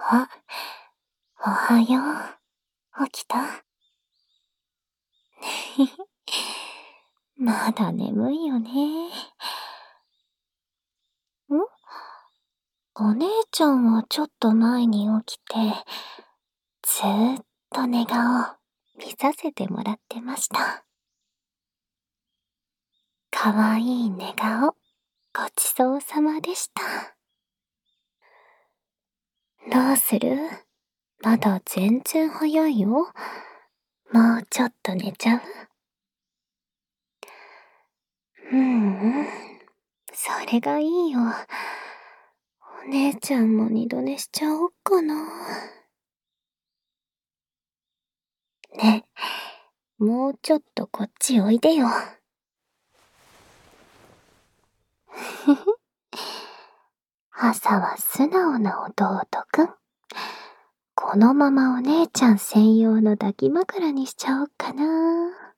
あ、おはよう。起きた？まだ眠いよね。お姉ちゃんはちょっと前に起きて、ずーっと寝顔見させてもらってました。かわいい寝顔、ごちそうさまでした。どうする？まだ全然早いよ。もうちょっと寝ちゃう？それがいいよ。お姉ちゃんも二度寝しちゃおっかな。ね、もうちょっとこっちおいでよ。朝は素直な弟くん。このままお姉ちゃん専用の抱き枕にしちゃおっかな。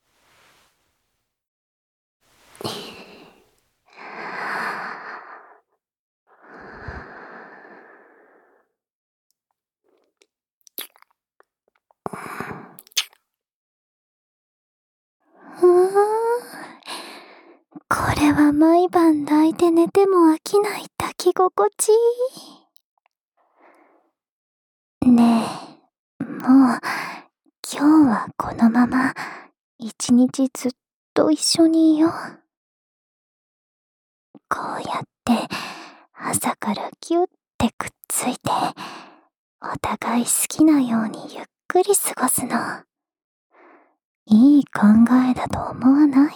これは毎晩抱いて寝ても飽きない抱き心地。ねえ、もう今日はこのまま一日ずっと一緒にいよう。こうやって朝からギュッてくっついて、お互い好きなようにゆっくり過ごすの。いい考えだと思わない？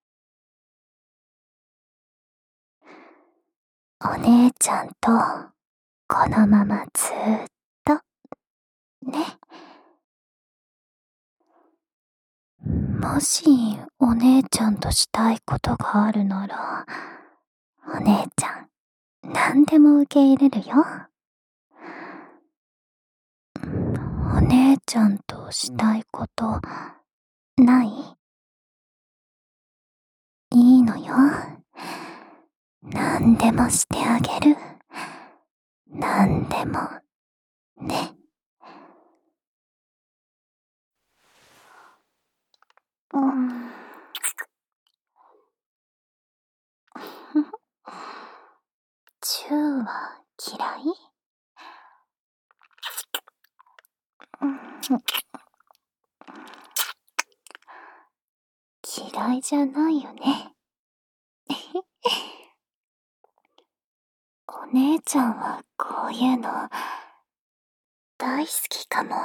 お姉ちゃんとこのままずーっとね。もしお姉ちゃんとしたいことがあるなら、お姉ちゃん何でも受け入れるよ。お姉ちゃんとしたいことない？いいのよ。何でもしてあげる。何でもね。チューは嫌い？嫌いじゃないよね。お姉ちゃんはこういうの大好きかも。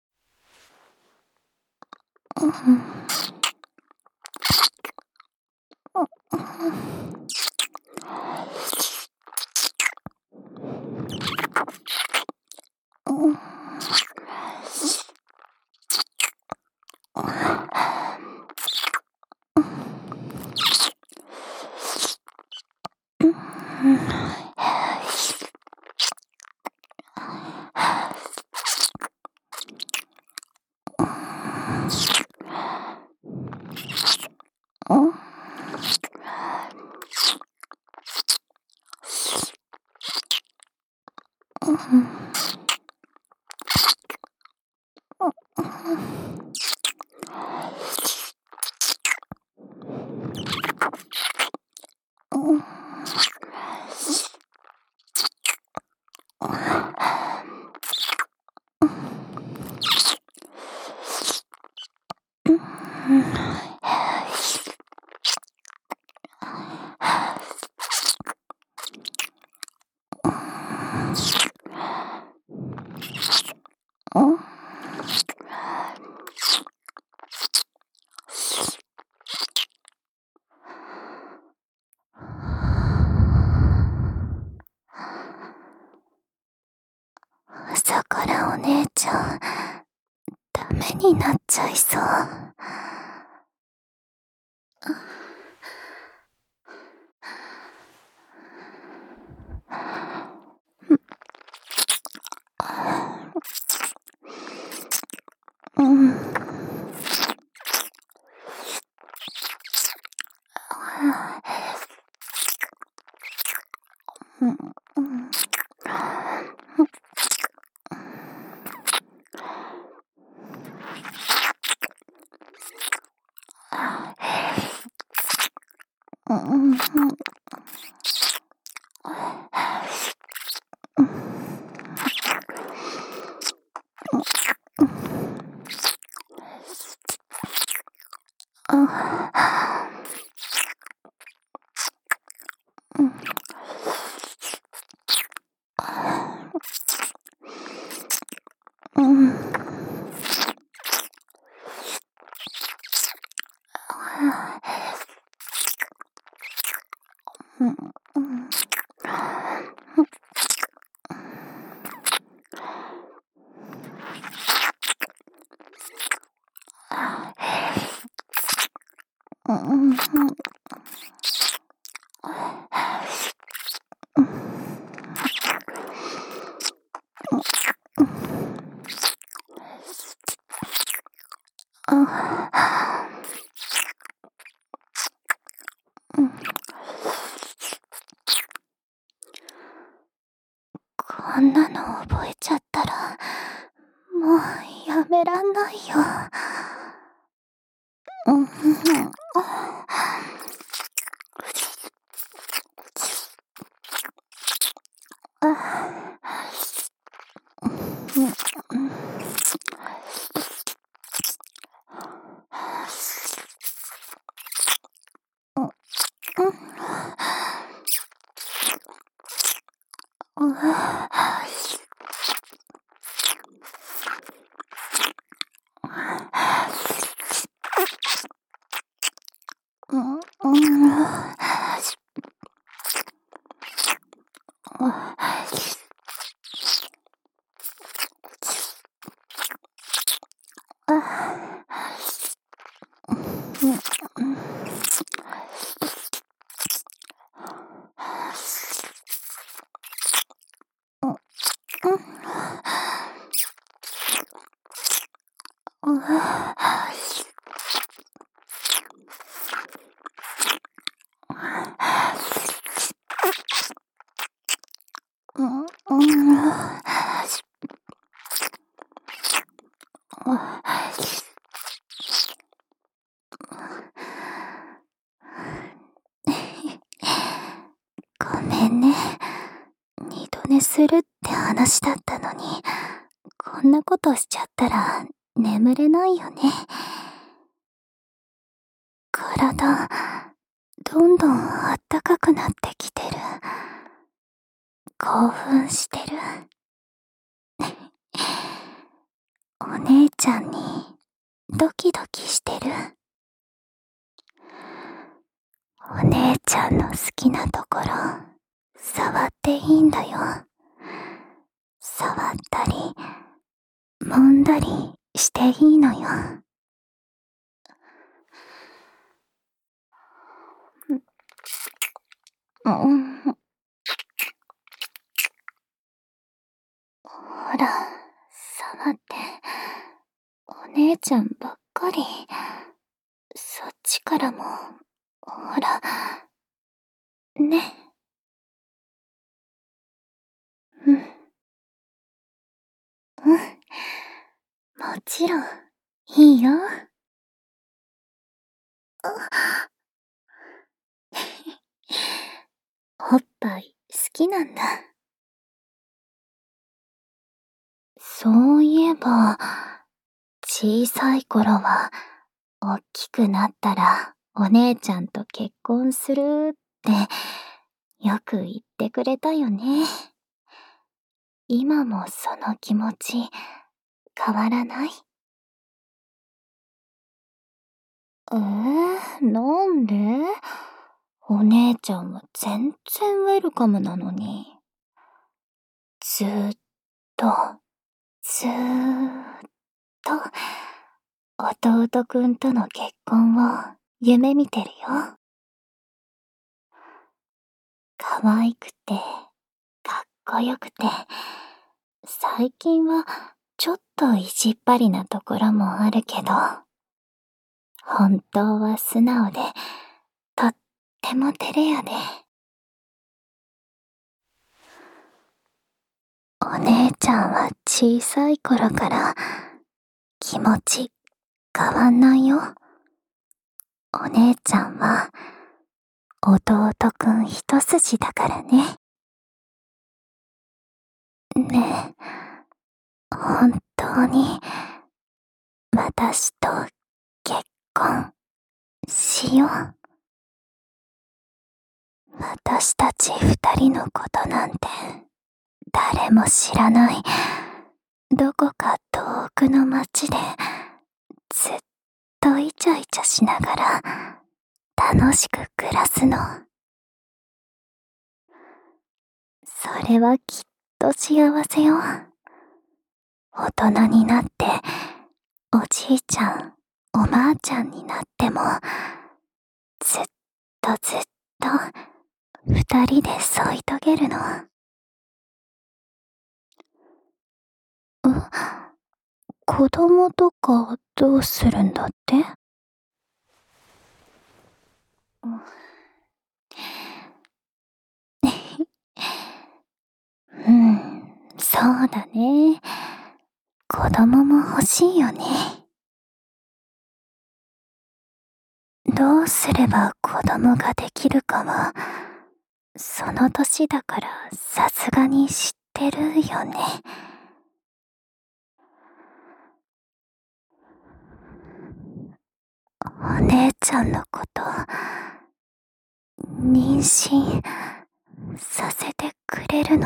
朝からお姉ちゃんダメになっちゃいそう。 こんなの覚えちゃったら、もうやめらんないよ。ごめんね。二度寝するって話だったのに、こんなことしちゃったら眠れないよね。体、どんどんあったかくなってきてる。興奮してる。お姉ちゃんにドキドキしてる。お姉ちゃんの好きなところ、触っていいんだよ。触ったり、揉んだりしていいのよ。ほら、触って。お姉ちゃんばっかり。そっちからも、ほら、ね。うん。もちろん、いいよ。おっぱい好きなんだ。そういえば、小さい頃は、おっきくなったらお姉ちゃんと結婚するってよく言ってくれたよね。今もその気持ち変わらない？なんで？お姉ちゃんは全然ウェルカムなのに。ずーっと、ずーっと、弟くんとの結婚を夢見てるよ。可愛くて、かっこよくて、最近はちょっと意地っ張りなところもあるけど、本当は素直で、とっても照れ屋で。お姉ちゃんは小さい頃から気持ち変わんないよ。お姉ちゃんは弟くん一筋だからね。ねえ、本当に私と結婚しよう。私たち二人のことなんて誰も知らない、どこか遠くの町でずっとイチャイチャしながら楽しく暮らすの。それはきっと幸せよ。大人になっておじいちゃん、おばあちゃんになってもずっとずっと二人で添い遂げるの。子供とかどうするんだって？そうだね。子供も欲しいよね。どうすれば子供ができるかは、その年だからさすがに知ってるよね。お姉ちゃんのこと、妊娠させてくれるの？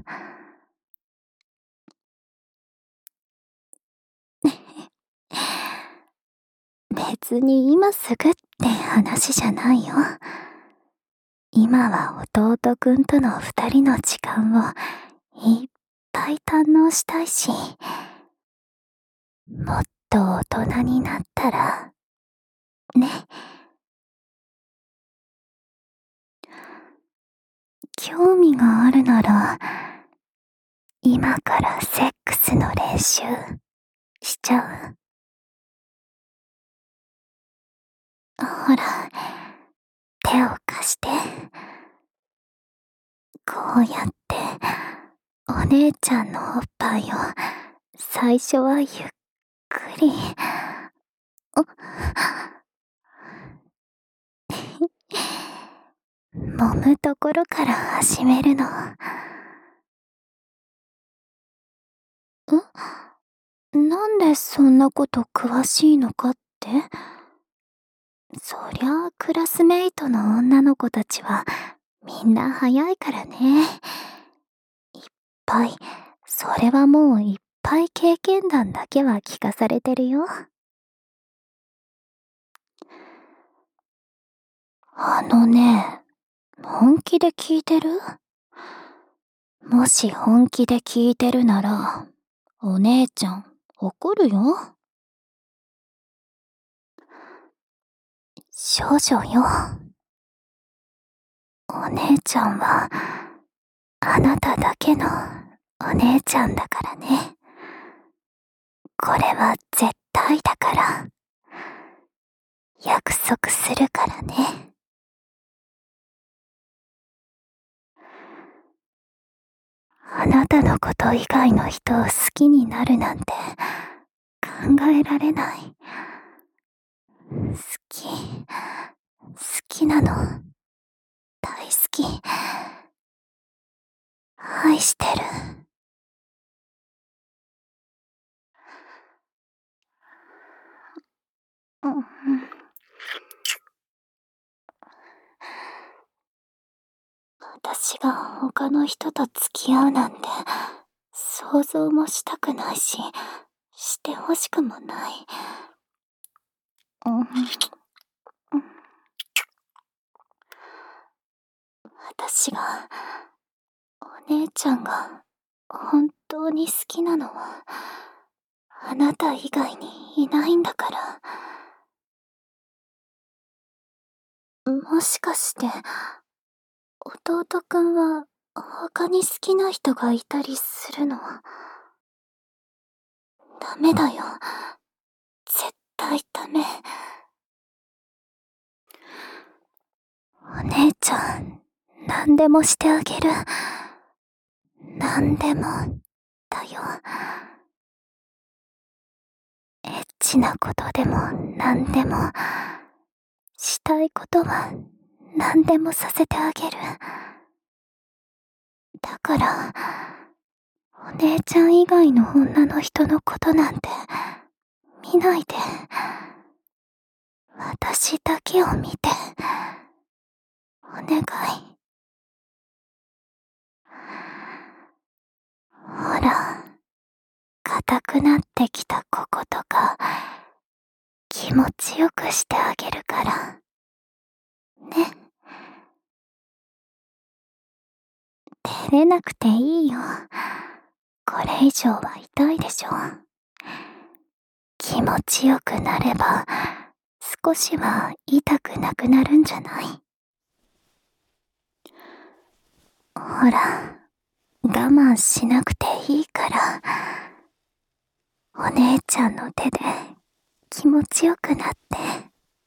別に今すぐって話じゃないよ。今は弟くんとの二人の時間をいっぱい堪能したいし、もっと大人になったら、ね。興味があるなら、今からセックスの練習しちゃう？ほら、手を貸して。こうやって、お姉ちゃんのおっぱいを最初はゆっくり、揉むところから始めるの。なんでそんなこと詳しいのかって？そりゃあクラスメイトの女の子たちはみんな早いからね。いっぱい、それはもういっぱい経験談だけは聞かされてるよ。本気で聞いてる？もし本気で聞いてるなら、お姉ちゃん怒るよ。少女よ。お姉ちゃんは、あなただけのお姉ちゃんだからね。これは絶対だから。約束するからね。あなたのこと以外の人を好きになるなんて考えられない。好きなの。大好き。愛してる。私が他の人と付き合うなんて想像もしたくないし、してほしくもない。私が、お姉ちゃんが本当に好きなのは、あなた以外にいないんだから。もしかして、弟くんは他に好きな人がいたりするの？ダメだよ。絶対ダメ。お姉ちゃん、何でもしてあげる。何でも、だよ。エッチなことでも何でも、したいことは何でもさせてあげる。だから、お姉ちゃん以外の女の人のことなんて見ないで。 私だけを見て。お願い。ほら、硬くなってきたこことか、気持ちよくしてあげるから。ね。照れなくていいよ。これ以上は痛いでしょ。気持ちよくなれば、少しは痛くなくなるんじゃない？ほら、我慢しなくていいから、お姉ちゃんの手で気持ちよくなって。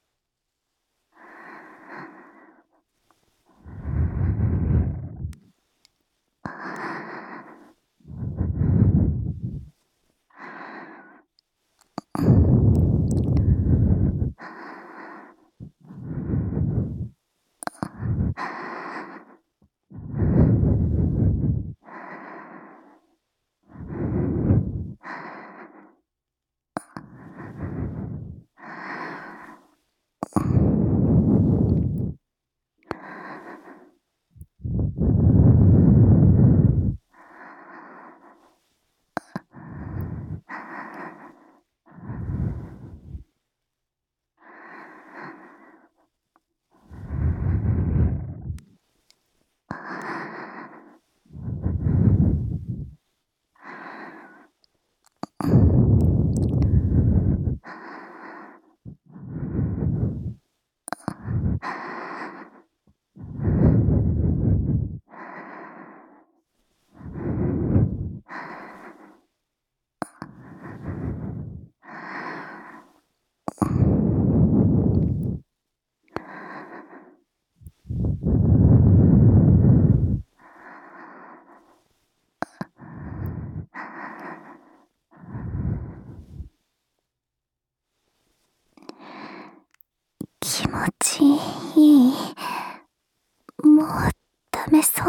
気持ちいい？もうダメそう？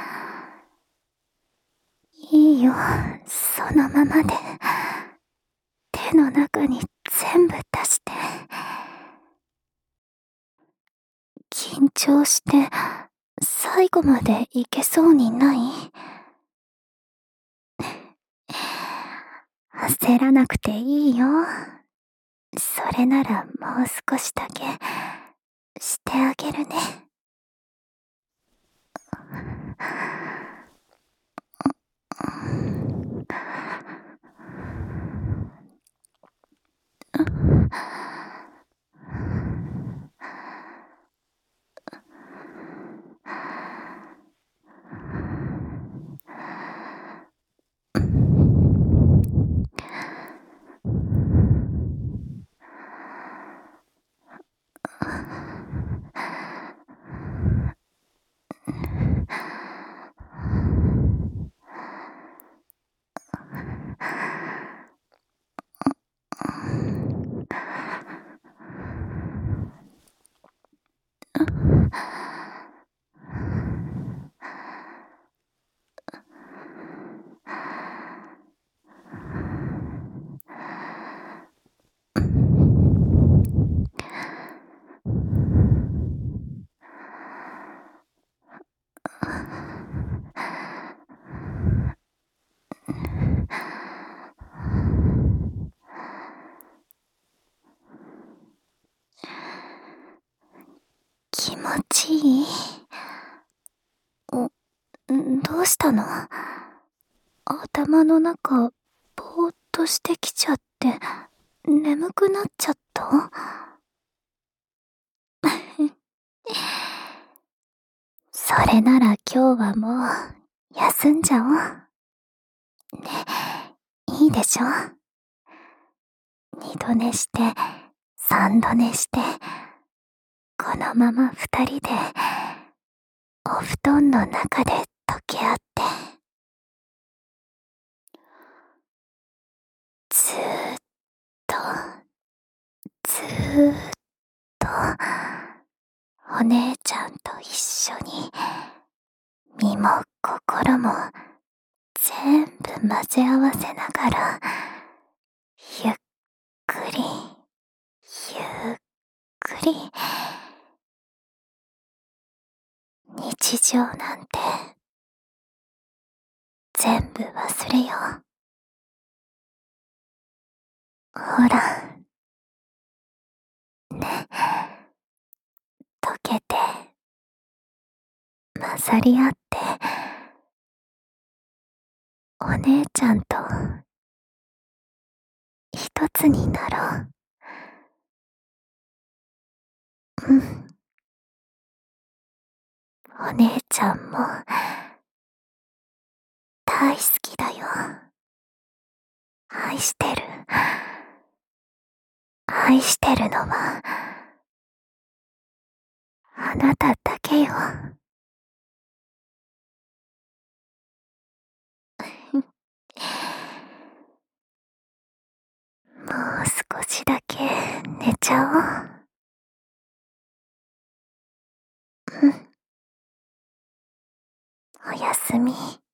いいよ、そのままで。手の中に全部出して。緊張して最後までいけそうにない？焦らなくていいよ。それならもう少しだけしてあげるね。気持ちいい？どうしたの？頭の中、ぼーっとしてきちゃって、眠くなっちゃった？それなら今日はもう、休んじゃおう。ね、いいでしょ？二度寝して、三度寝して、このまま二人で、お布団の中で溶け合って。ずーっと、ずーっと、お姉ちゃんと一緒に、身も心も全部混ぜ合わせながら、ゆっくり、ゆっり。日常なんて全部忘れよう。ほら、ね、溶けて、混ざり合って、お姉ちゃんと一つになろう。うん。お姉ちゃんも大好きだよ。愛してる。愛してるのはあなただけよ。もう少しだけ寝ちゃおう。うん。おやすみ。